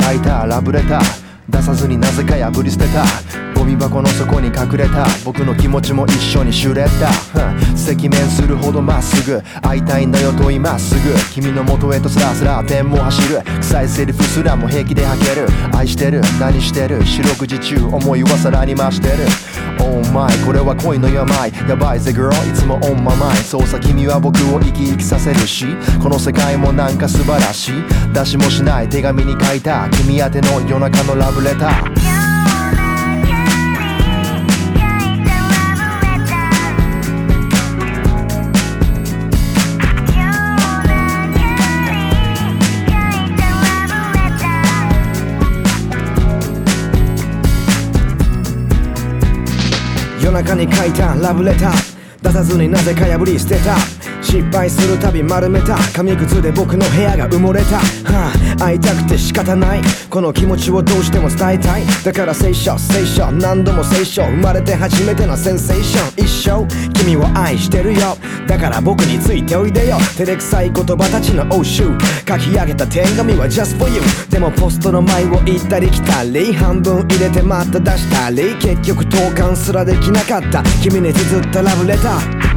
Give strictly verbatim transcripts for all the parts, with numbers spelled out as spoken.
書いたラブレター、出さずになぜか破り捨てた。ゴミ箱の底に隠れた僕の気持ちも一緒にシュレッダー、赤面するほどまっすぐ会いたいんだよと今すぐ君の元へとスラスラペンも走る、臭いセリフすらも平気で吐ける。愛してる何してる四六時中思いはさらに増してる。 Oh my これは恋の病、やばいぜ girl いつも on my mind。 そうさ君は僕を生き生きさせるし、この世界もなんか素晴らしい。出しもしない手紙に書いた君宛ての夜中のラブレター。夜中に書いたラブレター、出さずになぜか破り捨てた。失敗するたび丸めた紙くずで僕の部屋が埋もれた、はあ、会いたくて仕方ないこの気持ちをどうしても伝えたい。だから聖書聖書何度も聖書、生まれて初めてのセンセーション。一生君を愛してるよ、だから僕についておいでよ。照れくさい言葉たちの応酬、書き上げた手紙は just for you。 でもポストの前を行ったり来たり、半分入れてまた出したり、結局投函すらできなかった君に綴ったラブレター。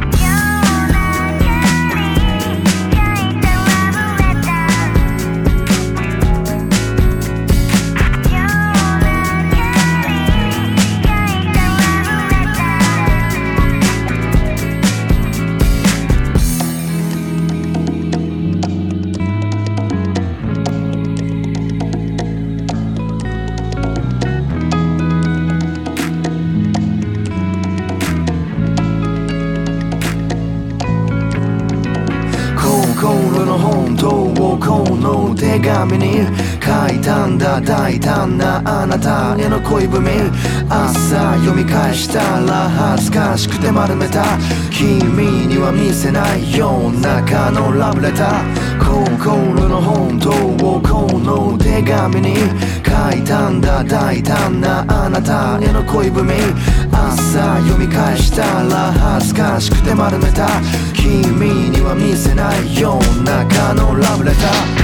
心の本当をこの手紙に書いたんだ、大胆なあなたへの恋文。朝読み返したら恥ずかしくて丸めた、君には見せない夜中のラブレター。心の本当をこの手紙に書いたんだ、大胆なあなたへの恋文。朝読み返したら恥ずかしくて丸めた、君には見せない夜中のラブレター。